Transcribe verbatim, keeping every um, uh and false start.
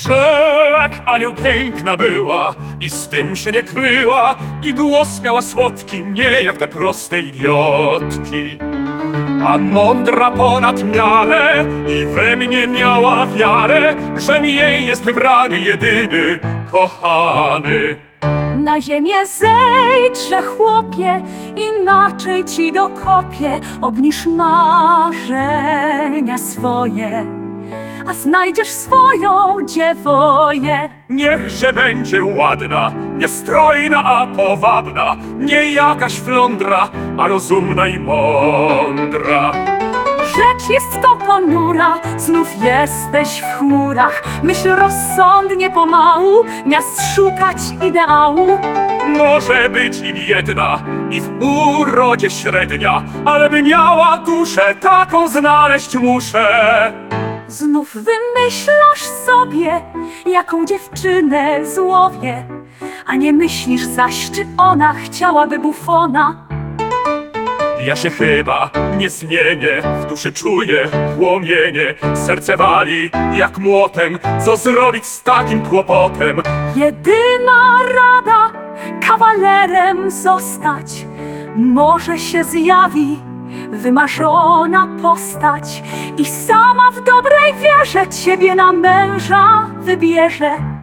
że jak anioł piękna była i z tym się nie kryła, i głos miała słodki, nie jak te proste idiotki. A mądra ponad miarę i we mnie miała wiarę, że jej jest wybrany jedyny, kochany. Na ziemię zejdźże, chłopie, inaczej ci dokopię. Obniż marzenia swoje, a znajdziesz swoją dziewoję. Niechże będzie ładna, niestrojna, a powabna, nie jakaś flądra, a rozumna i mądra. Rzecz jest to ponura, znów jesteś w chmurach. Myśl rozsądnie pomału, miast szukać ideału. Może być i biedna, i w urodzie średnia, ale by miała duszę, taką znaleźć muszę. Znów wymyślasz sobie, jaką dziewczynę złowię, a nie myślisz zaś, czy ona chciałaby bufona. Ja się chyba nie zmienię, w duszy czuję płomienie. Serce wali jak młotem, co zrobić z takim kłopotem? Jedyna rada, kawalerem zostać. Może się zjawi wymarzona postać i sama w dobrej wierze ciebie na męża wybierze.